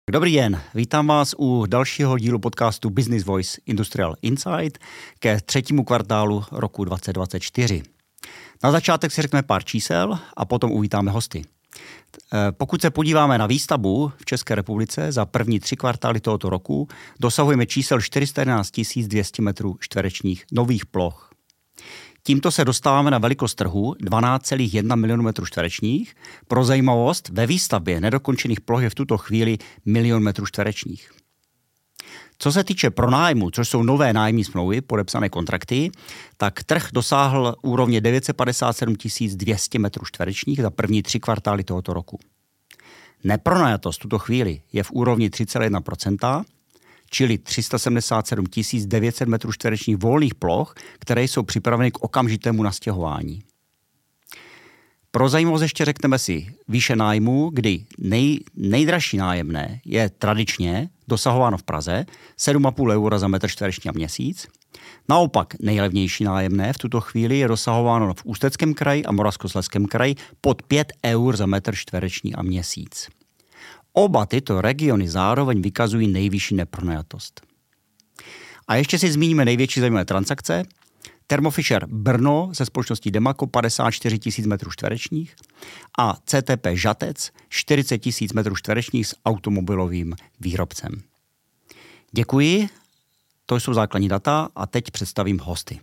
Dobrý den, vítám vás u dalšího dílu podcastu Business Voice Industrial Insight ke třetímu kvartálu roku 2024. Na začátek si řekneme pár čísel a potom uvítáme hosty. Pokud se podíváme na výstavbu v České republice za první 3 kvartály tohoto roku, dosahujeme čísel 411 200 metrů čtverečních nových ploch. Tímto se dostáváme na velikost trhu 12,1 milionu metrů čtverečních. Pro zajímavost, ve výstavbě nedokončených ploch je v tuto chvíli 1 milion metrů čtverečních. Co se týče pronájmu, což jsou nové nájemní smlouvy, podepsané kontrakty, tak trh dosáhl úrovně 957 200 metrů čtverečních za první 3 kvartály tohoto roku. Nepronajatost v tuto chvíli je v úrovni 3,1%, čili 377 900 metrů čtverečních volných ploch, které jsou připraveny k okamžitému nastěhování. Pro zajímavost ještě řekneme si výše nájmu, kdy nejdražší nájemné je tradičně dosahováno v Praze 7,5 eura za metr čtvereční a měsíc. Naopak nejlevnější nájemné v tuto chvíli je dosahováno v Ústeckém kraji a Moravskoslezském kraji pod 5 eur za metr čtvereční a měsíc. Oba tyto regiony zároveň vykazují nejvyšší nepronajatost. A ještě si zmíníme největší zajímavé transakce. Thermo Fisher Brno se společností Demaco 54 000 metrů čtverečních a CTP Žatec 40 000 metrů čtverečních s automobilovým výrobcem. Děkuji, to jsou základní data a teď představím hosty.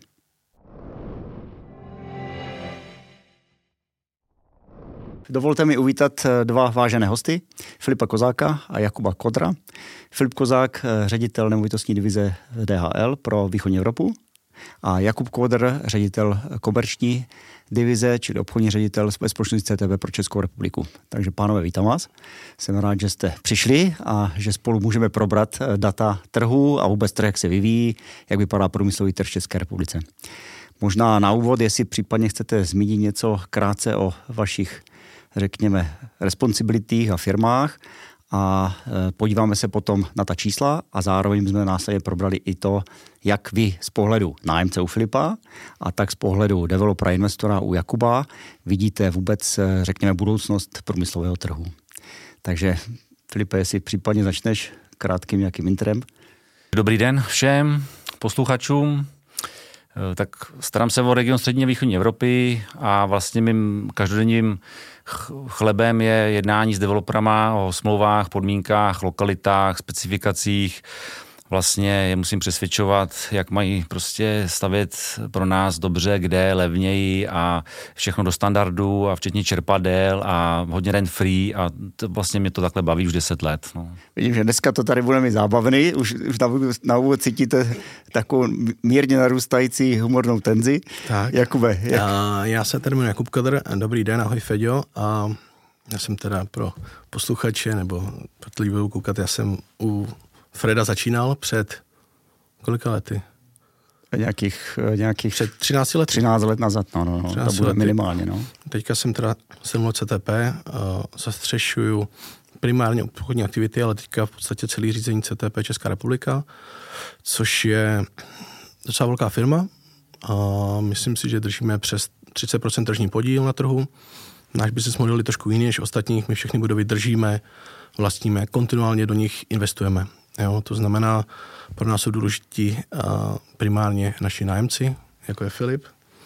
Dovolte mi uvítat 2 vážené hosty, Filipa Kozáka a Jakuba Kodra. Filip Kozák, ředitel nemovitostní divize DHL pro východní Evropu a Jakub Kodr, ředitel komerční divize, čili obchodní ředitel společnosti CTP pro Českou republiku. Takže pánové, vítám vás. Jsem rád, že jste přišli a že spolu můžeme probrat data trhu a vůbec trh, jak se vyvíjí, jak vypadá průmyslový trh v České republice. Možná na úvod, jestli případně chcete zmínit něco krátce o vašich, řekněme, responsibilitích a firmách a podíváme se potom na ta čísla a zároveň jsme následně probrali i to, jak vy z pohledu nájemce u Filipa a tak z pohledu developera investora u Jakuba vidíte vůbec, řekněme, budoucnost průmyslového trhu. Takže Filipe, jestli případně začneš krátkým nějakým interem. Dobrý den všem posluchačům. Tak starám se o region střední a východní Evropy a vlastně mým každodenním chlebem je jednání s developerama o smlouvách, podmínkách, lokalitách, specifikacích. Vlastně je musím přesvědčovat, jak mají prostě stavět pro nás dobře, kde, levněji a všechno do standardu a včetně čerpadel a hodně rent free a to vlastně mě to takhle baví už 10 let. No. Vidím, že dneska to tady bude mít zábavný, už na úvod cítíte takovou mírně narůstající humornou tenzi. Tak. Jakube. Já se tady jmenuji Jakub Kodr, dobrý den, ahoj Feďo, a já jsem teda pro posluchače, nebo pro lidi budou koukat, já jsem u Freda začínal před kolika lety? Nějakých před 13 lety. 13 let nazad, no. To bude lety. Minimálně, no. Teďka jsem teda mluvil CTP, zastřešuju primárně obchodní aktivity, ale teďka v podstatě celý řízení CTP Česká republika, což je docela velká firma a myslím si, že držíme přes 30% tržní podíl na trhu. Náš business model je trošku jiný než ostatních, my všechny budovy držíme, vlastníme, kontinuálně do nich investujeme. Jo, to znamená, pro nás jsou důležití primárně naši nájemci, jako je Filip.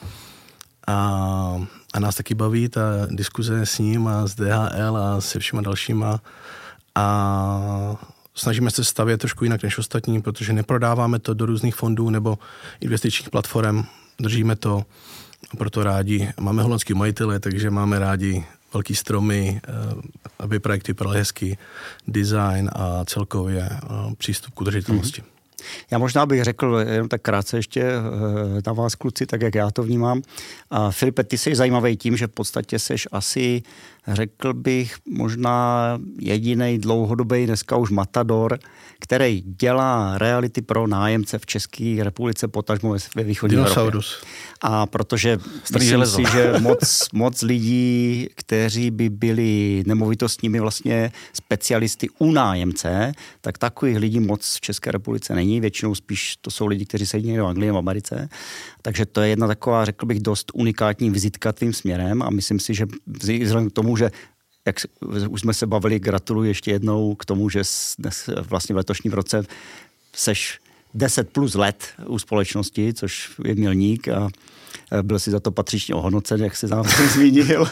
A nás taky baví ta diskuze s ním a s DHL a se všema dalšíma. A snažíme se stavět trošku jinak než ostatní, protože neprodáváme to do různých fondů nebo investičních platform. Držíme to, proto rádi. Máme holandský majitele, takže máme rádi velký stromy, aby projekty vypadaly hezky, design a celkově přístup k udržitelnosti. Já možná bych řekl jenom tak krátce ještě na vás, kluci, tak jak já to vnímám. A Filipe, ty jsi zajímavý tím, že v podstatě seš asi, řekl bych, možná jedinej dlouhodobý dneska už matador, který dělá reality pro nájemce v České republice, potažmo ve východní Evropě. A protože myslím si, že moc lidí, kteří by byli nemovitostními vlastně specialisty u nájemce, tak takových lidí moc v České republice není. Většinou spíš to jsou lidi, kteří sedí někde v Anglii, v Americe. Takže to je jedna taková, řekl bych, dost unikátní vizitka tvým směrem a myslím si, že vzhledem k tomu, že jak už jsme se bavili, gratuluji ještě jednou k tomu, že dnes vlastně v letošním roce seš 10 plus let u společnosti, což je milník a byl si za to patřičně ohodnocen, jak se zároveň zmínil.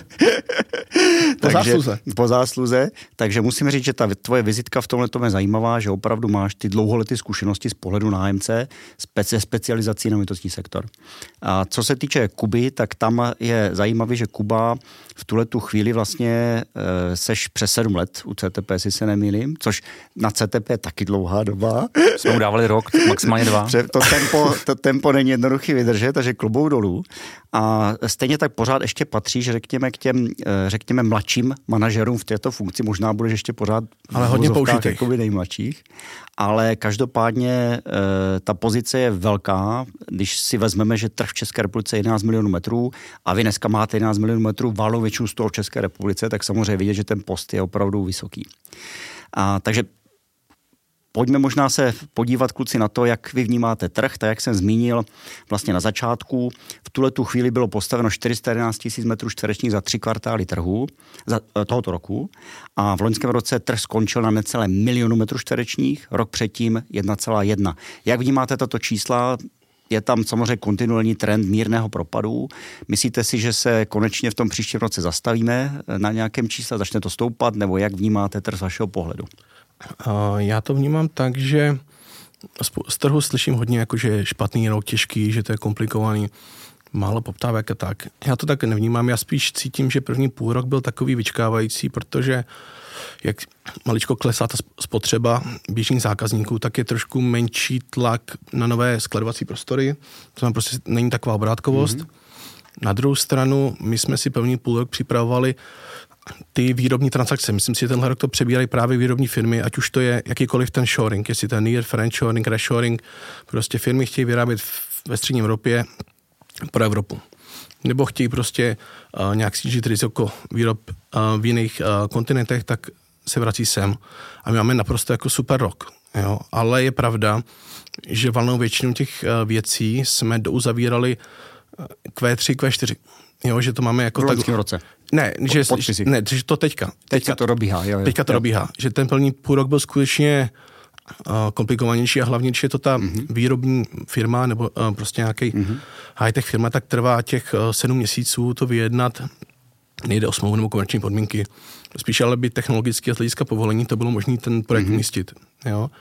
Po zásluze. Takže musím říct, že ta tvoje vizitka v tomhle je zajímavá, že opravdu máš ty dlouholeté zkušenosti z pohledu nájemce, specializací na nemovitostní sektor. A co se týče Kuby, tak tam je zajímavé, že Kuba v tuhletu chvíli vlastně seš přes 7 let u CTP, jestli se nemýlím, což na CTP je taky dlouhá doba. Jsme mu dávali rok, maximálně 2. To tempo není jednoduchý vydržet, takže klobouk dolů. A stejně tak pořád ještě patříš, řekněme, k těm, řekněme, mladším manažerům v této funkci. Možná budeš ještě pořád ale hodně použitých. Jakoby nejmladších. Ale každopádně ta pozice je velká. Když si vezmeme, že trh v České republice je 11 milionů metrů a vy dneska máte 11 milionů metrů, valnou většinu z toho v České republice, tak samozřejmě vidět, že ten post je opravdu vysoký. Takže pojďme možná se podívat, kluci, na to, jak vy vnímáte trh. Tak jak jsem zmínil vlastně na začátku, v tuhletu chvíli bylo postaveno 411 000 metrů čtverečních za 3 kvartály trhu tohoto roku a v loňském roce trh skončil na necelé 1 milionu metrů čtverečních, rok předtím 1,1. Jak vnímáte tato čísla? Je tam samozřejmě kontinuální trend mírného propadu. Myslíte si, že se konečně v tom příštím roce zastavíme na nějakém čísle, začne to stoupat, nebo jak vnímáte trh z vašeho pohledu? Já to vnímám tak, že z trhu slyším hodně, jako že je špatný rok, těžký, že to je komplikovaný, málo poptávek a tak. Já to tak nevnímám, já spíš cítím, že první půlrok byl takový vyčkávající, protože jak maličko klesá ta spotřeba běžných zákazníků, tak je trošku menší tlak na nové skladovací prostory, to tam prostě není taková obrátkovost. Na druhou stranu, my jsme si první půlrok připravovali ty výrobní transakce. Myslím si, že tenhle rok to přebírají právě výrobní firmy, ať už to je jakýkoliv ten shoring, jestli ten near friendshoring, reshoring, prostě firmy chtějí vyrábět ve střední Evropě pro Evropu. Nebo chtějí prostě nějak snížit riziko výrob v jiných kontinentech, tak se vrací sem. A my máme naprosto jako super rok. Jo? Ale je pravda, že valnou většinu těch věcí jsme douzavírali Q3, Q4. Jo, že to máme jako tak... V roce. Ne, že to teďka. Teďka to dobíhá. Jo. Teďka to dobíhá. Že ten první půlrok byl skutečně komplikovanější a hlavně, když je to ta výrobní firma nebo prostě nějaký high-tech firma, tak trvá těch 7 měsíců to vyjednat. Nejde o smlouvu nebo komerční podmínky. Spíš ale by technologicky a z hlediska povolení to bylo možné ten projekt umístit. Jo.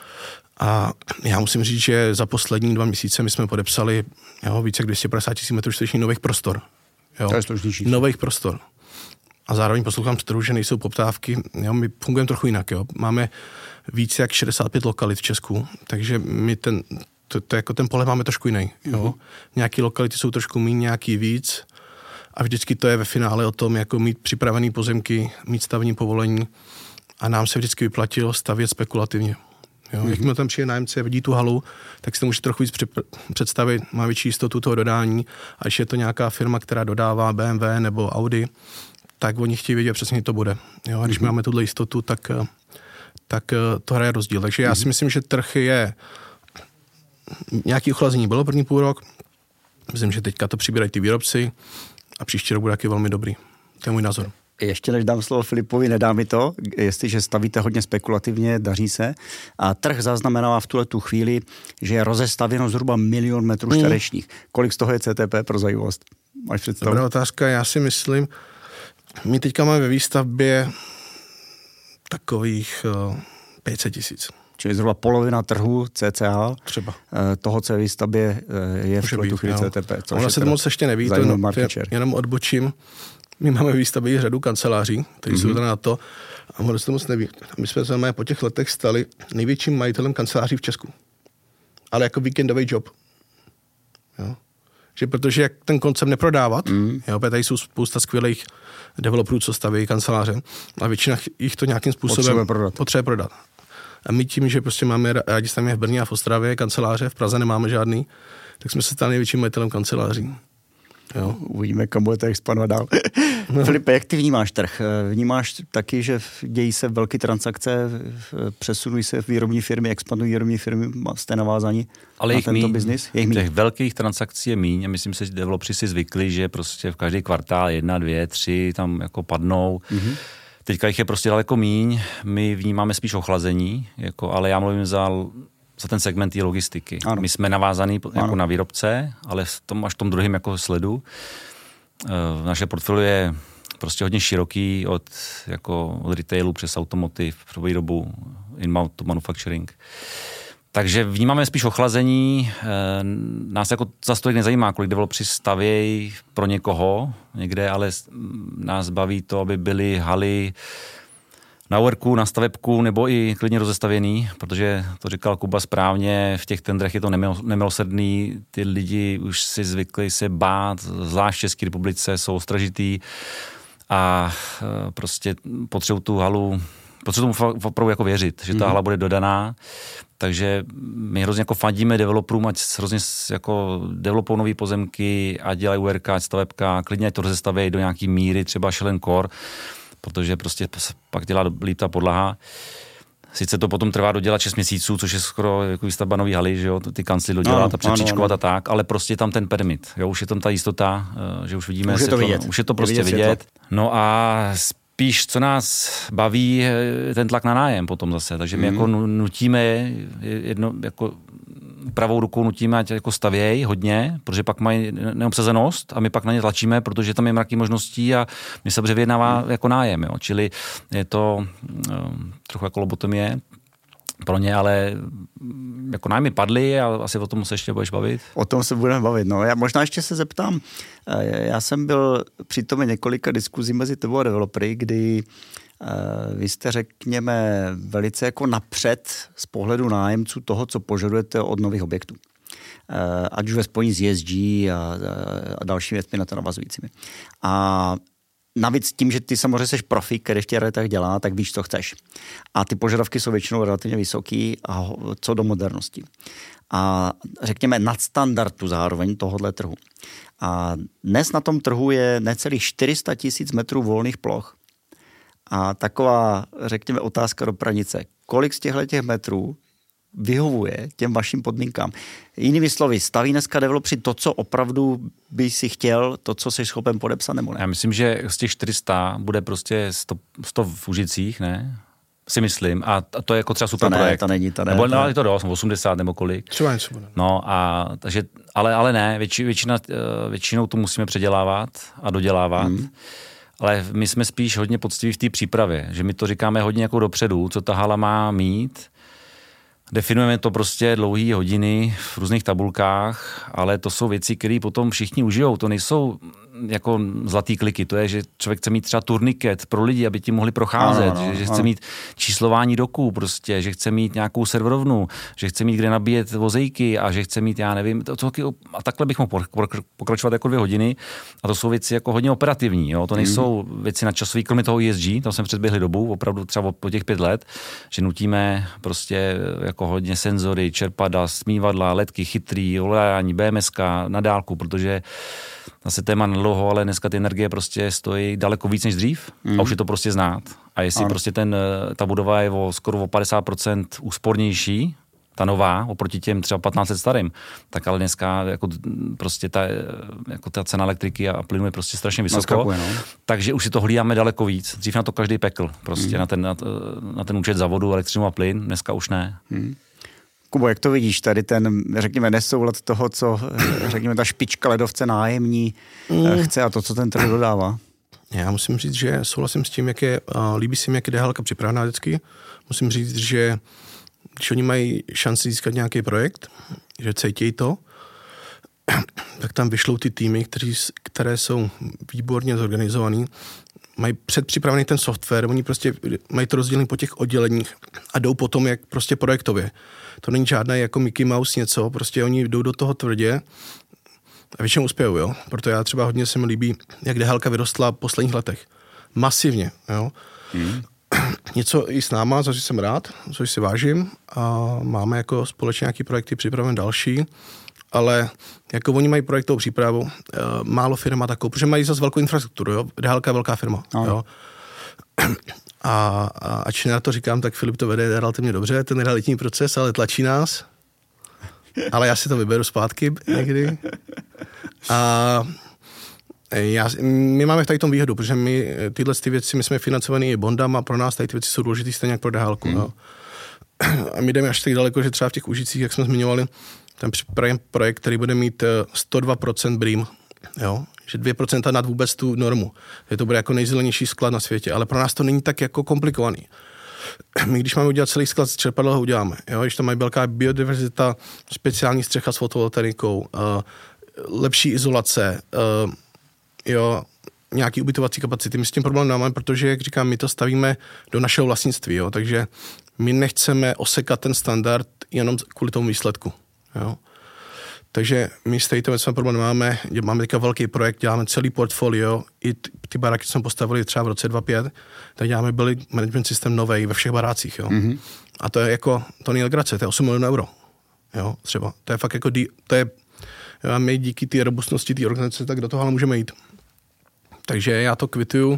A já musím říct, že za poslední 2 měsíce my jsme podepsali více jak 250 000 metrů čtverečních nových prostor. Jo. To je složitější. Nových prostor. A zároveň poslouchám z trhu, že nejsou poptávky. Jo, my fungujeme trochu jinak. Jo. Máme více jak 65 lokalit v Česku, takže my jako ten pohled máme trošku jiný. Jo. Nějaký lokality jsou trošku méně, nějaký víc. A vždycky to je ve finále o tom, jako mít připravený pozemky, mít stavební povolení. A nám se vždycky vyplatilo stavět spekulativně. Jo. Jakmile tam přijde nájemce, vidí tu halu, tak si to může trochu víc představit, má větší jistotu toho dodání. A když je to nějaká firma, která dodává BMW nebo Audi, tak oni chtějí vědět přesně, to bude. Jo. A když máme tuhle jistotu, tak to hraje rozdíl. Takže já si myslím, že trh je nějaký ochlazení bylo první půlrok. Myslím, že teďka to přibírají ty výrobci a příští rok bude taky velmi dobrý. To je můj názor. Ještě než dám slovo Filipovi, nedá mi to, jestliže stavíte hodně spekulativně, daří se. A trh zaznamenává v tuhletu chvíli, že je rozestavěno zhruba 1 milion metrů čtverečních. Kolik z toho je CTP pro zajímavost? Máš představu? Dobrá otázka, já si myslím, my teďka máme ve výstavbě takových 500 000. Čili zhruba polovina trhu CCA, třeba toho, co je výstavbě, je v tuhletu chvíli CTP. Ono se to moc ještě neví, to jenom odbočím. My máme výstavě řadu kanceláří, které jsou tady na to, a ono se to moc neví. My jsme se po těch letech stali největším majitelem kanceláří v Česku. Ale jako víkendový job. Jo. Že protože jak ten koncept neprodávat, jo, tady jsou spousta skvělých developerů, co staví kanceláře, a většina jich to nějakým způsobem potřebuje prodat. A my tím, že prostě máme, rádi stavíme v Brně a v Ostravě kanceláře, v Praze nemáme žádný, tak jsme se stali největším majitelem kanceláří. Jo. Uvidíme, kam budete expandovat dál. Filipe, jak ty vnímáš trh? Vnímáš taky, že dějí se velké transakce, přesunují se výrobní firmy, expandují výrobní firmy, jste navázaní na tento biznis? Těch velkých transakcí je míň a myslím si, že developři si zvykli, že prostě v každý kvartál 1, 2, 3 tam jako padnou. Teďka jich je prostě daleko míň, my vnímáme spíš ochlazení, jako, ale já mluvím za ten segment té logistiky. Ano. My jsme navázaný jako na výrobce, ale až v tom druhém jako sledu. Naše portfolio je prostě hodně široký od retailu přes automotiv, pro výrobu, inbound to manufacturing. Takže vnímáme spíš ochlazení, nás jako zas tolik nezajímá, kolik developři stavějí pro někoho někde, ale nás baví to, aby byly haly na worku, na stavebku nebo i klidně rozestavěný, protože to říkal Kuba správně, v těch tendrech je to nemilosrdný, ty lidi už si zvykli se bát, zvlášť v České republice jsou ostražitý a prostě potřebují tu halu, potřebuji tomu opravdu jako věřit, že ta hala bude dodaná, takže my hrozně jako fandíme developerům, ať hrozně jako developou nový pozemky, ať dělají URK, ať stavebka, klidně ať to rozestavějí do nějaký míry, třeba shell and core, protože prostě pak dělá líp ta podlaha. Sice to potom trvá dodělat 6 měsíců, což je skoro jako výstavba nový haly, že jo, ty kancly dodělat a přepříčkovat a tak, ale prostě tam ten permit, jo, už je tam ta jistota, že už vidíme, už je to prostě vidět. No a spíš, co nás baví, ten tlak na nájem potom zase, takže my jako nutíme pravou rukou nutíme, ať jako stavěj hodně, protože pak mají neobsazenost a my pak na ně tlačíme, protože tam je mraky možností a my se dobře vyjednává jako nájem, jo. Čili je to trochu jako lobotomie pro ně, ale jako nájmy padly a asi o tom se ještě budeš bavit. O tom se budeme bavit, no. Já možná ještě se zeptám, já jsem byl přitom několika diskuzí mezi tebou a developery, kdy vy jste, řekněme, velice jako napřed z pohledu nájemců toho, co požadujete od nových objektů. Ať už ve spojení s ESG a dalšími věcmi na to navazujícími. A navíc tím, že ty samozřejmě jsi profík, který v těch realitách dělá, tak víš, co chceš. A ty požadavky jsou většinou relativně vysoký a co do modernosti. A řekněme nadstandardu zároveň tohohle trhu. A dnes na tom trhu je necelých 400 000 metrů volných ploch. A taková, řekněme, otázka do pranice. Kolik z těchto metrů vyhovuje těm vašim podmínkám? Jinými slovy, staví dneska developři to, co opravdu by si chtěl, to, co jsi schopen podepsat, nebo ne? Já myslím, že z těch 400 bude prostě 100 v Užicích, ne? Si myslím. A to je jako třeba super projekt. To není. Nebo je to dost, 80 nebo kolik. Třeba něco bude. No a takže, ale ne, většinou to musíme předělávat a dodělávat. Ale my jsme spíš hodně poctiví v té přípravě, že my to říkáme hodně jako dopředu, co ta hala má mít. Definujeme to prostě dlouhý hodiny v různých tabulkách, ale to jsou věci, které potom všichni užijou. To nejsou jako zlatý kliky, to je, že člověk chce mít třeba turniket pro lidi, aby ti mohli procházet, že chce mít číslování doků prostě, že chce mít nějakou serverovnu, že chce mít kde nabíjet vozejky a že chce mít, já nevím, a takhle bych mohl pokračovat jako 2 hodiny a to jsou věci jako hodně operativní, jo? To nejsou věci nadčasový, kromě toho ESG, tam jsme předběhli dobu, opravdu třeba po těch 5 let, že nutíme prostě jako hodně senzory, čerpadla, smívadla, ledky, chytrý, olejání, BMSK na dálku, protože zase téma nedlouho, ale dneska ty energie prostě stojí daleko víc než dřív a už je to prostě znát. A jestli prostě ta budova je skoro o 50% úspornější, ta nová, oproti těm třeba 15 let starým, tak ale dneska jako prostě ta cena elektriky a plynu je prostě strašně vysoko. Naskakuje, no. Takže už si to hlídáme daleko víc. Dřív na to každý pekl, prostě na ten účet za vodu, elektřinu a plyn, dneska už ne. Kubo, jak to vidíš, tady ten, řekněme, nesoulad toho, co, řekněme, ta špička ledovce nájemní chce a to, co ten trh dodává? Já musím říct, že souhlasím s tím, líbí se mi, jak je DHL připravená vždycky. Musím říct, že když oni mají šanci získat nějaký projekt, že cítějí to, tak tam vyšlou ty týmy, které jsou výborně zorganizovaný, mají předpřipravený ten software, oni prostě mají to rozdělené po těch odděleních a jdou potom jak prostě projektově. To není žádné jako Mickey Mouse něco, prostě oni jdou do toho tvrdě a většinou uspějou, jo. Proto já třeba hodně se mi líbí, jak DHLka vyrostla v posledních letech. Masivně, jo. Něco i s náma, což jsem rád, což si vážím a máme jako společně nějaký projekty připravené další, ale jako oni mají projektovou přípravu, málo firma takovou, protože mají zase velkou infrastrukturu, jo. DHLka je velká firma, jo. A ač na to říkám, tak Filip to vede relativně dobře, ten realitní proces, ale tlačí nás. Ale já si to vyberu zpátky někdy. A My máme v tady tom výhodu, protože my tyhle věci, my jsme financovaný i bondama, pro nás tady ty věci jsou důležitý stejně jak pro DHL. Jo. A my jdeme až tak daleko, že třeba v těch Užicích, jak jsme zmiňovali, ten připraven projekt, který bude mít 102% BREEAM, jo, že 2% nad vůbec tu normu. Je to bude jako nejzelenější sklad na světě, ale pro nás to není tak jako komplikovaný. My, když máme udělat celý sklad z čerpadla, ho uděláme. Jo, když tam mají velká biodiverzita, speciální střecha s fotovoltaikou, lepší izolace, jo, nějaký ubytovací kapacity. My s tím problém nemáme, protože, jak říkám, my to stavíme do našeho vlastnictví, jo, takže my nechceme osekat ten standard jenom kvůli tomu výsledku. Jo. Takže my s tím problém nemáme, máme teďka velký projekt, děláme celý portfolio, i ty baráky, co jsme postavili třeba v roce 2005, tak děláme building management systém novej ve všech barácích. Jo. Mm-hmm. A to je jako, to není legrace, to je 8 milionů euro. Jo, třeba. To je fakt jako, to je, a my díky té robustnosti té organizace, tak do toho ale můžeme jít. Takže já to kvituju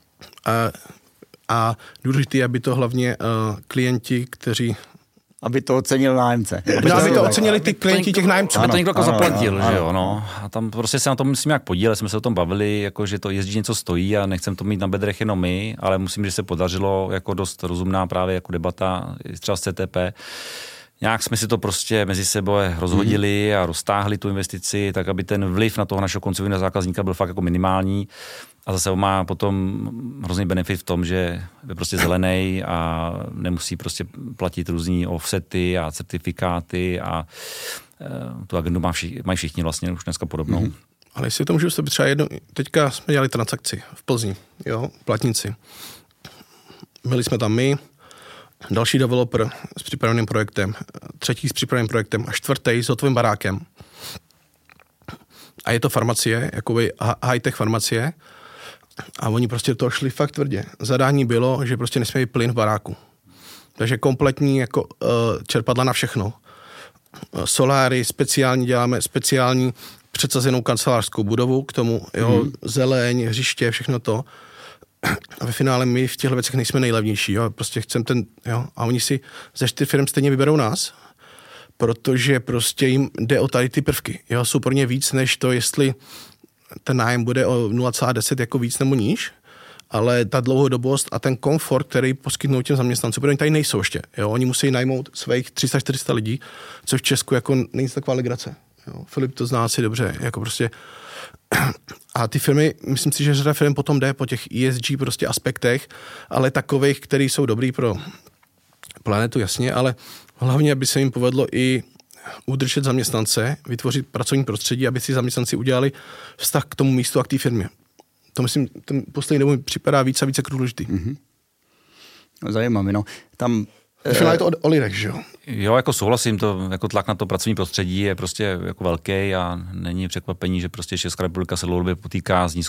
a důležité, aby to hlavně klienti, kteří... Aby to ocenil nájemce. Aby to ocenili ty klienti těch nájemců. Aby to někdo jako zaplatil, že jo, no. A tam prostě se na tom musím nějak podílet, jsme se o tom bavili, jako že to jezdí něco stojí a nechcem to mít na bedrech jenom my, ale musím, že se podařilo jako dost rozumná právě jako debata třeba z CTP. Nějak jsme si to prostě mezi sebou rozhodili a roztáhli tu investici, tak aby ten vliv na toho našeho koncového zákazníka byl fakt jako minimální. A zase on má potom hrozný benefit v tom, že je prostě zelený a nemusí prostě platit různý offsety a certifikáty a tu agendu mají všichni vlastně už dneska podobnou. Mm-hmm. Ale jestli to můžu se třeba jedno, teďka jsme dělali transakci v Plzni, jo, platnici. Byli jsme tam my, další developer s připraveným projektem, třetí s připraveným projektem a čtvrtý s hotovým barákem. A je to farmacie, jakoby high-tech farmacie. A oni prostě to šli fakt tvrdě. Zadání bylo, že prostě nesmějí plyn v baráku. Takže kompletní jako čerpadla na všechno. Soláry, speciální děláme, speciální předsazenou kancelářskou budovu k tomu, jo, zeleň, hřiště, všechno to. A ve finále my v těchto věcech nejsme nejlevnější, jo, prostě chcem ten, jo, a oni si ze 4 firm stejně vyberou nás, protože prostě jim jde o tady ty prvky, jo, jsou pro ně víc než to, jestli ten nájem bude o 0,10 jako víc nebo níž, ale ta dlouhodobost a ten komfort, který poskytnou těm zaměstnancům, protože oni tady nejsou ještě, jo, oni musí najmout svých 300-400 lidí, což v Česku jako není taková legrace, jo, Filip to zná asi dobře, jako prostě. A ty firmy, myslím si, že řada firm potom jde po těch ESG prostě aspektech, ale takových, který jsou dobrý pro planetu, jasně, ale hlavně, aby se jim povedlo i udržet zaměstnance, vytvořit pracovní prostředí, aby si zaměstnanci udělali vztah k tomu místu a k té firmě. To myslím, ten poslední dobu mi připadá víc a více důležitý. Mm-hmm. Zajímavé, no. Tam je to o lidech, že jo? Jo, jako souhlasím, to, jako tlak na to pracovní prostředí je prostě jako velký a není překvapení, že prostě Česká republika se dlouhodobě potýká s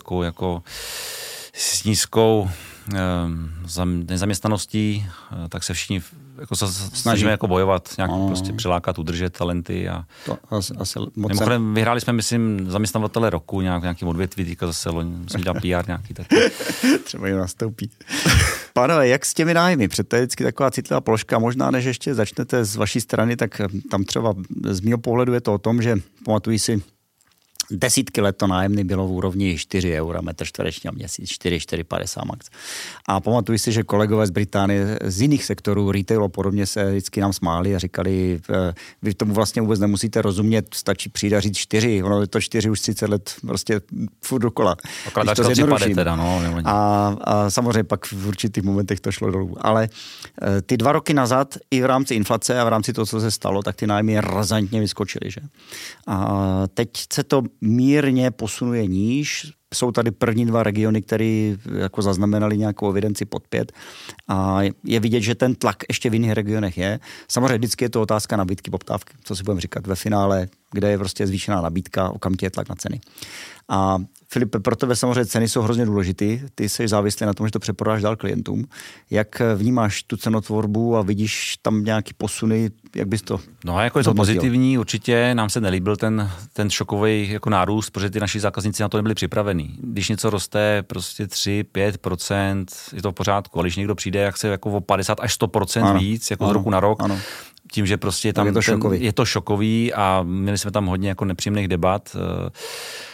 nízkou nezaměstnaností, tak se všichni jako snažíme jako bojovat, nějak prostě přilákat, udržet talenty a mimochodem vyhráli jsme, myslím, zaměstnavatele roku nějakým odvětví, týka zase musím dělat PR nějaký taky. Třeba jim nastoupí. Pánové, jak s těmi nájmy? To je vždycky taková citlivá položka. Možná, než ještě začnete z vaší strany, tak tam třeba z mého pohledu je to o tom, že pamatuji si, desítky let to nájemný bylo v úrovni 4 eura metr čtvereční a měsíc, 4,50 max. A pamatuju si, že kolegové z Británie, z jiných sektorů, retail a podobně se vždycky nám smáli a říkali, vy tomu vlastně vůbec nemusíte rozumět, stačí přijít a říct 4, ono je to 4 už 30 let prostě furt dokola. Akorát to zjednoduším. Teda, no. A samozřejmě pak v určitých momentech to šlo dolů. Ale ty 2 roky nazad i v rámci inflace a v rámci toho, co se stalo, tak ty nájmy razantně vyskočily, že? A teď se to mírně posunuje níž. Jsou tady první 2 regiony, které jako zaznamenaly nějakou evidenci pod 5 a je vidět, že ten tlak ještě v jiných regionech je. Samozřejmě vždycky je to otázka nabídky, poptávky, co si budeme říkat ve finále, kde je prostě zvýšená nabídka, okamžitě je tlak na ceny. A Filipe, pro tebe samozřejmě ceny jsou hrozně důležitý. Ty jsi závislý na tom, že to přeprodáš dál klientům. Jak vnímáš tu cenotvorbu a vidíš tam nějaký posuny, jak bys to No a jako je to pozitivní, určitě nám se nelíbil ten šokový jako nárůst, protože ty naši zákazníci na to nebyli připravení. Když něco roste prostě 3-5%, je to v pořádku, ale když někdo přijde, jak se jako o 50 až 100% víc, jako z roku na rok, tím, že prostě tam je to šokový a měli jsme tam hodně jako nepříjemných debat.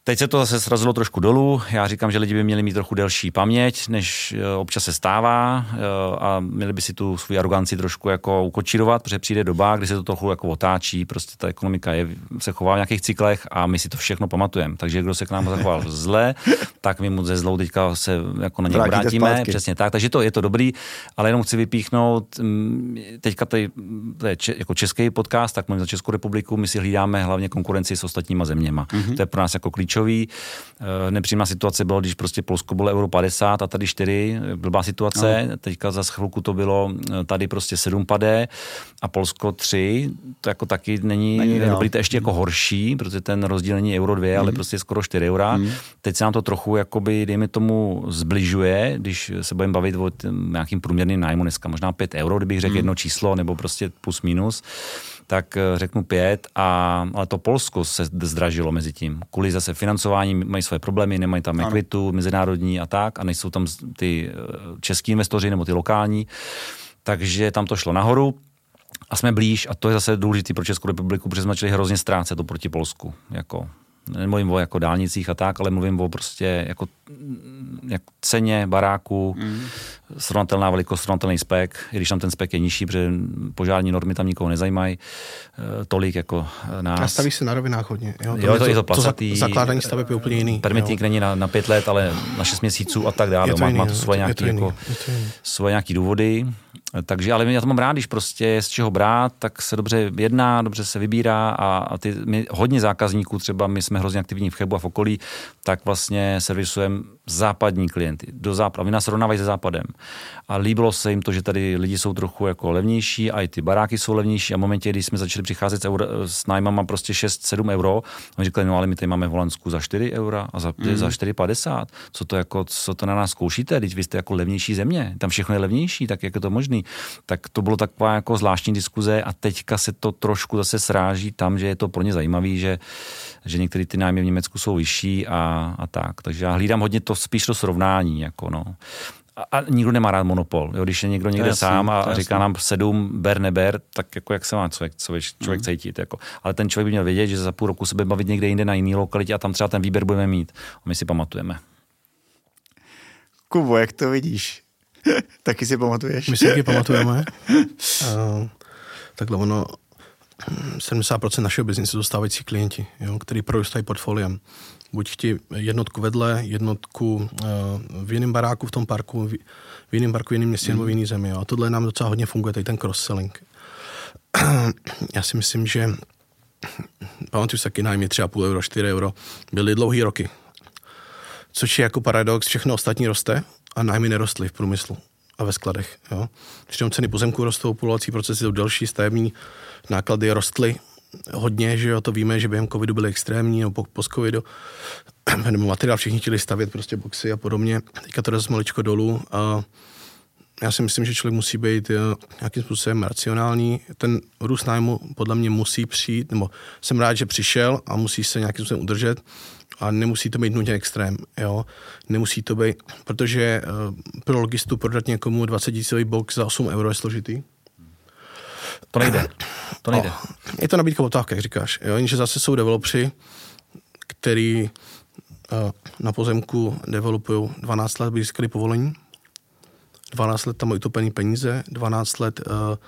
Teď se to zase srazilo trošku dolů. Já říkám, že lidi by měli mít trochu delší paměť, než občas se stává a měli by si tu svou aroganci trošku jako ukočírovat, protože přijde doba, kdy se to trochu jako otáčí, prostě ta ekonomika se chová v nějakých cyklech a my si to všechno pamatujeme. Takže kdo se k nám zachoval zle, tak my mu ze zlou teďka se jako na něj obrátíme. Přesně tak, takže je to dobrý, ale jenom chci vypíchnout, teďka to je jako český podcast, tak mluvím za Českou republiku, my si hlídáme hlavně konkurenci s ostatníma zeměma. To je pro nás jako klíčový. Nepříjemná situace bylo, když prostě Polsko bylo euro 50 a tady 4, blbá situace. Teďka za chvilku to bylo tady prostě 7 padé a Polsko 3. To jako taky není dobrý, to ještě jako horší, protože ten rozdíl není euro 2, ale prostě skoro 4 eura. Teď se nám to trochu jakoby, dejme tomu, zbližuje, když se budeme bavit o nějakým průměrným nájmu dneska, možná 5 euro, kdybych řekl jedno číslo, nebo prostě plus minus, tak řeknu 5, ale to Polsko se zdražilo mezi tím. Kvůli zase financování mají své problémy, nemají tam ekvitu mezinárodní a tak, a nejsou tam ty český investoři nebo ty lokální, takže tam to šlo nahoru a jsme blíž a to je zase důležité pro Českou republiku, protože jsme začali hrozně ztrácet to proti Polsku, jako nemluvím o jako dálnicích a tak, ale mluvím o prostě jako ceně baráku, srovnatelná velikost, srovnatelný spek, i když tam ten spek je nižší, protože požární normy tam nikoho nezajímají tolik jako nás. A staví se na rovinách hodně. Jo, je to placatý. Zakládání staveb je úplně jiný. Permitting není na 5 let, ale na 6 měsíců a tak dále. Má to svoje nějaký důvody. Takže, ale já to mám rád, když prostě z čeho brát, tak se dobře jedná, dobře se vybírá a my hodně zákazníků, třeba my jsme hrozně aktivní v Chebu a v okolí, tak vlastně servisujeme západní klienty do západu. Vy nás rovnávají se západem. A líbilo se jim to, že tady lidi jsou trochu jako levnější a i ty baráky jsou levnější a v momentě, kdy jsme začali přicházet s nájmama prostě 6-7 euro, oni říkali, no ale my tady máme v Holandsku za 4 eura a za 4,50. Co to na nás zkoušíte? Teď vy jste jako levnější země, tam všechno je levnější, tak jak je to možný? Tak to bylo taková jako zvláštní diskuze a teďka se to trošku zase sráží tam, že je to pro ně zajímavý, že některé ty nájmy v Německu jsou vyšší a tak. Takže já hlídám hodně to spíš to srovnání, jako no. A nikdo nemá rád monopol. Jo? Když je někdo někde sám a říká nám 7, ber, neber, tak jako jak se má člověk cítit. Jako. Ale ten člověk by měl vědět, že za půl roku se bude bavit někde jinde na jiný lokalitě a tam třeba ten výběr budeme mít. A my si pamatujeme. Kubo, jak to vidíš? Taky si pamatuješ? My si taky pamatujeme. Takhle ono, 70% našeho biznesu jsou stávající klienti, jo, který prorůstají portfoliem. Buď chtějí jednotku vedle, jednotku v jiném baráku v tom parku, v jiném parku, v jiném městě nebo v jiné zemi. Jo. A tohle nám docela hodně funguje, tady ten cross-selling. Já si myslím, že pamatuju se taky nájmy 3,5 euro, 4 euro, byly dlouhý roky. Což je jako paradox, všechno ostatní roste a nájmy nerostly v průmyslu a ve skladech. Jo. Přitom ceny pozemků rostou, povolovací procesy jsou delší, stavební náklady rostly hodně, že jo, to víme, že během covidu byly extrémní, nebo post-covidu, nebo materiál, všichni chtěli stavět prostě boxy a podobně. Teďka to jde maličko dolů a já si myslím, že člověk musí být nějakým způsobem racionální. Ten růst nájmu podle mě musí přijít, nebo jsem rád, že přišel a musí se nějakým způsobem udržet a nemusí to být nutně extrém, jo. Nemusí to být, protože pro logistu prodat někomu 20 000 box za 8 euro je složitý. To nejde. Je to nabídka poptávka, jak říkáš. Jo? Jenže zase jsou developři, který na pozemku developují 12 let, aby získali povolení. 12 let tam mají utopený peníze, 12 let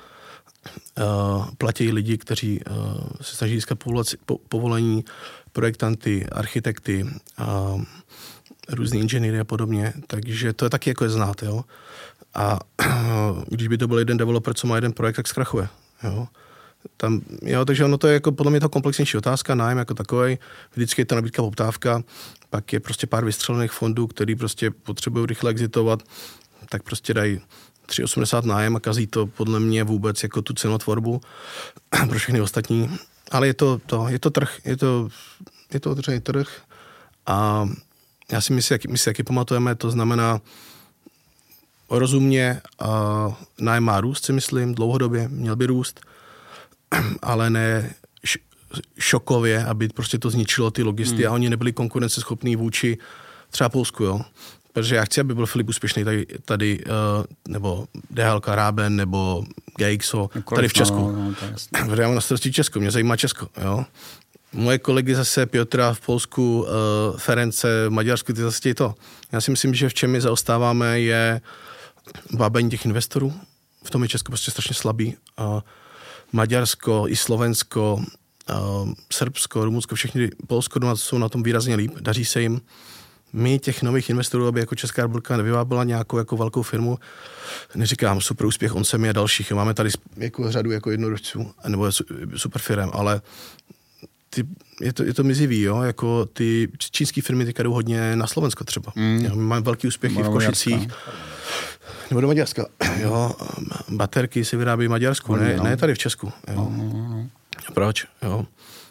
platí lidi, kteří se snaží získat povolení, projektanty, architekty, různý inženýry a podobně. Takže to je taky jako je znát. Jo? A když by to byl jeden developer, co má jeden projekt, tak zkrachuje. Jo? Takže ono to je jako podle mě to komplexnější otázka, nájem jako takovej, vždycky je to nabídka poptávka, pak je prostě pár vystřelených fondů, který prostě potřebují rychle exitovat, tak prostě dají 3,80 nájem a kazí to podle mě vůbec jako tu cenotvorbu pro všechny ostatní. Ale je to trh, je to otevřený trh a já si myslím, my si taky pamatujeme, to znamená rozumně nájem má růst, si myslím, dlouhodobě měl by růst, ale ne šokově, aby prostě to zničilo ty logisty a oni nebyli konkurenceschopní vůči třeba Polsku, jo. Protože já chci, aby byl Filip úspěšný tady nebo DHL Ráben, nebo GXO, tady v Česku. Protože já mám na starosti Česko, mě zajímá Česko, jo. Moje kolegy zase Piotra v Polsku, Ference v Maďarsku, ty zase to. Já si myslím, že v čem my zaostáváme je vábení těch investorů. V tom je Česko prostě strašně slabý. Maďarsko i Slovensko, Srbsko, Rumunsko, všechny, Polsko doma jsou na tom výrazně líp. Daří se jim. My těch nových investorů, aby jako Česká republika nevyvábila nějakou jako velkou firmu, neříkám super úspěch Onsemi a dalších. Máme tady jako řadu jako jednorožců, nebo super firm, ale je to mizivý, jo? Jako ty čínský firmy teďka jdou hodně na Slovensko třeba. Jo? My máme velký úspěchy v Košicích. Nebo do Maďarska. Jo? Baterky se vyrábí v Maďarsku, ne tady v Česku. Jo? Proč? Jo?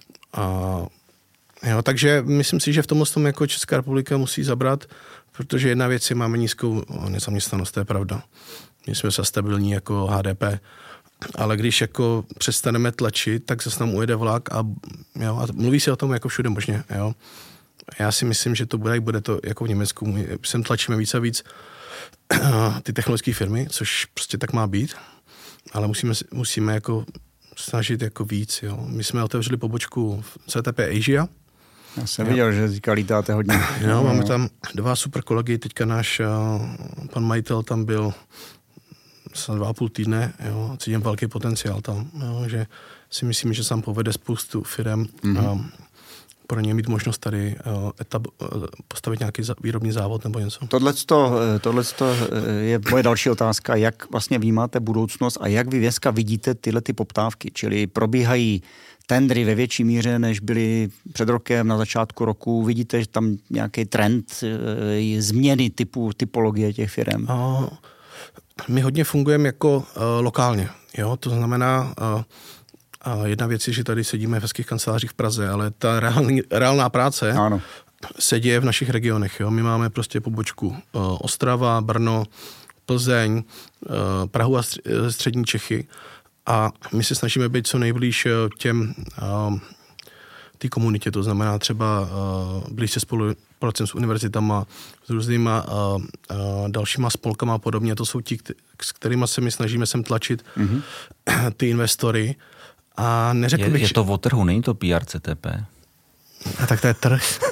Jo, takže myslím si, že v tomhle tom jako Česká republika musí zabrat, protože jedna věc je, máme nízkou nezaměstnanost, to je pravda. My jsme se stabilní jako HDP, ale když jako přestaneme tlačit, tak zase nám ujede vlak a mluví se o tom jako všude možně. Jo. Já si myslím, že to bude to jako v Německu. My sem tlačíme víc a víc ty technologické firmy, což prostě tak má být, ale musíme jako snažit jako víc. Jo. My jsme otevřeli pobočku v CTP Asia. Já jsem viděl, že říká, lítáte hodně. Jo, máme tam 2 super kolegy, teďka náš pan majitel tam byl 2,5 týdne, jo, cítím velký potenciál tam, jo, že si myslím, že sám povede spoustu firem pro ně mít možnost tady postavit nějaký výrobní závod nebo něco. Tohle je moje další otázka, jak vlastně vnímáte budoucnost a jak vy dneska vidíte tyhle ty poptávky, čili probíhají tendry ve větší míře, než byly před rokem na začátku roku. Vidíte, že tam nějaký trend změny typologie těch firm? My hodně fungujeme jako lokálně. Jo? To znamená, jedna věc je, že tady sedíme v hezkých kancelářích v Praze, ale ta reálná práce se děje v našich regionech. Jo? My máme prostě pobočku Ostrava, Brno, Plzeň, Prahu a střední Čechy. A my se snažíme být co nejblíž těm té komunitě, to znamená třeba blíž spolupracujeme s univerzitama, s různýma dalšíma spolkama a podobně. To jsou ti, s kterými se my snažíme sem tlačit ty investory. A neřekl bych, je to o trhu, není to PR CTP? Tak to je trh.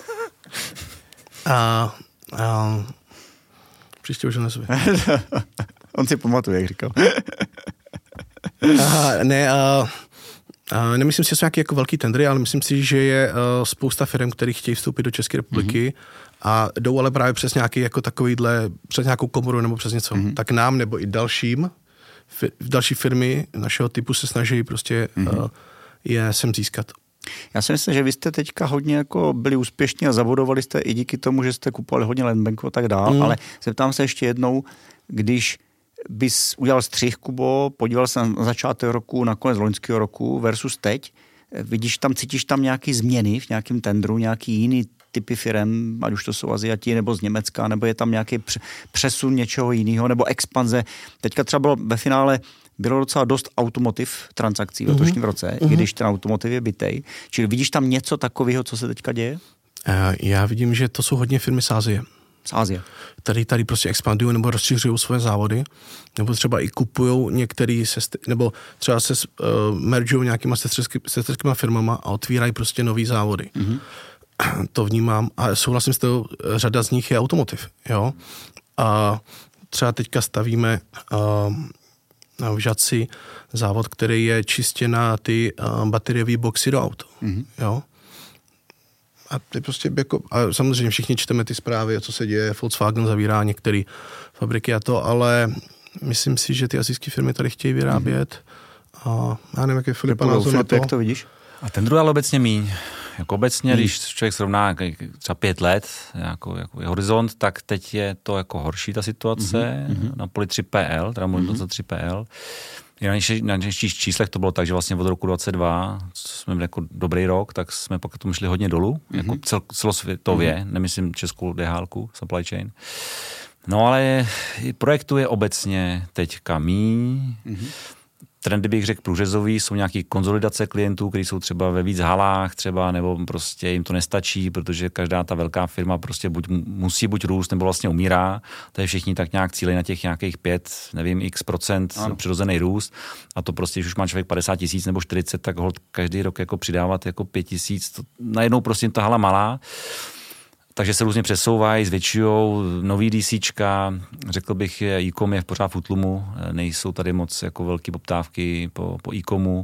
Příště už nezvě. On si pamatuje, jak říkal. Nemyslím si, že jsou nějaké jako velký tendry, ale myslím si, že je spousta firm, které chtějí vstoupit do České republiky a jdou ale právě přes nějaký jako takovýhle, přes nějakou komoru nebo přes něco. Tak nám nebo i další firmy našeho typu se snaží prostě je sem získat. Já si myslím, že vy jste teďka hodně jako byli úspěšní a zabudovali jste i díky tomu, že jste kupovali hodně landbanku a tak dál, ale zeptám se ještě jednou, když bys udělal střih, Kubo, podíval se na začátek roku, na konec loňského roku versus teď, cítíš tam nějaké změny v nějakém tendru, nějaký jiný typy firem, ať už to jsou Aziati nebo z Německa, nebo je tam nějaký přesun něčeho jiného, nebo expanze. Teďka třeba ve finále bylo docela dost automotiv transakcí v letošním roce, i když ten automotiv je bitej. Čili vidíš tam něco takového, co se teďka děje? Já vidím, že to jsou hodně firmy z Asie. Z Asie. Tady prostě expandují nebo rozšiřují své závody, nebo třeba i kupují některý, nebo třeba se mergují nějakýma sesterskýma firmama a otvírají prostě nový závody. To vnímám a souhlasím s tou, řada z nich je automotiv, jo. A třeba teďka stavíme v Žadci závod, který je čistě na ty bateriové boxy do aut, jo. A ty prostě jako, a samozřejmě všichni čteme ty zprávy, co se děje, Volkswagen zavírá některé fabriky a to, ale myslím si, že ty asijské firmy tady chtějí vyrábět a já nevím, jak je Filipa názor na to. Jak to vidíš? A ten druhý ale obecně míň. Jako obecně, když člověk srovná třeba 5 let, jako je horizont, tak teď je to jako horší ta situace na poli 3PL, teda mluvím za 3PL. Na nejnižších číslech to bylo tak, že vlastně od roku 2022 jsme měli jako dobrý rok, tak jsme pak tomu šli hodně dolů, jako celosvětově, nemyslím českou DHL-ku, supply chain. No ale projektu je obecně teďka míň. trendy bych řekl průřezový, jsou nějaký konzolidace klientů, kteří jsou třeba ve víc halách třeba, nebo prostě jim to nestačí, protože každá ta velká firma prostě musí buď růst, nebo vlastně umírá. Tady všichni tak nějak cílejí na těch nějakých 5, nevím, x% přirozený růst. A to prostě, když už má člověk 50 000 nebo 40, tak holt každý rok jako přidávat jako 5 000. Najednou prostě ta hala malá. Takže se různě přesouvají, zvětšujou nový DCčka, řekl bych, e-com je pořád v útlumu, nejsou tady moc jako velké poptávky po e-comu.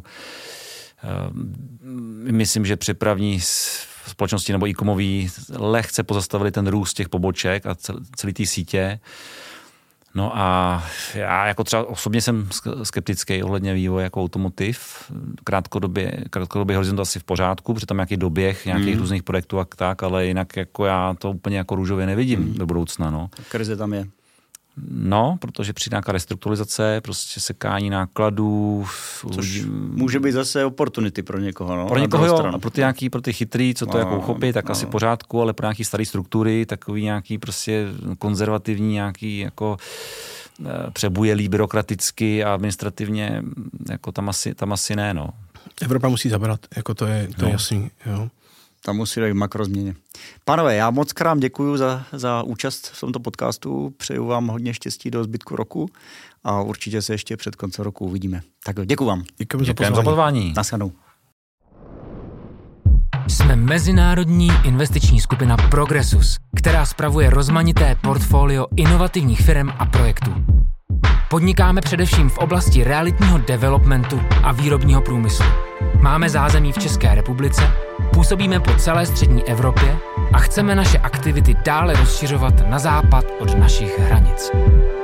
Myslím, že přepravní společnosti nebo e-comový lehce pozastavili ten růst těch poboček a celý té sítě. No a já jako třeba osobně jsem skeptický ohledně vývoje jako automotiv. Krátkodobě horizont asi v pořádku, protože tam nějaký doběh nějakých různých projektů a tak, ale jinak jako já to úplně jako růžově nevidím do budoucna. No. Krize tam je. No, protože přijde nějaká restrukturalizace, prostě sekání nákladů. Což může být zase opportunity pro někoho. No? Pro někoho jo, a pro ty chytrý, co to jako uchopí, tak asi pořádku, ale pro nějaký starý struktury, takový nějaký prostě konzervativní, nějaký jako přebujelý byrokraticky a administrativně, jako tam asi ne, no. Evropa musí zabrat, jako to je jasný, jo. Tam musí dojít makrozměně. Pánové, já moc krát děkuju za účast v tomto podcastu. Přeju vám hodně štěstí do zbytku roku a určitě se ještě před koncem roku uvidíme. Tak děkuju vám. Děkujeme za pozvání. Naschledanou. Jsme mezinárodní investiční skupina Progressus, která spravuje rozmanité portfolio inovativních firem a projektů. Podnikáme především v oblasti realitního developmentu a výrobního průmyslu. Máme zázemí v České republice, působíme po celé střední Evropě a chceme naše aktivity dále rozšiřovat na západ od našich hranic.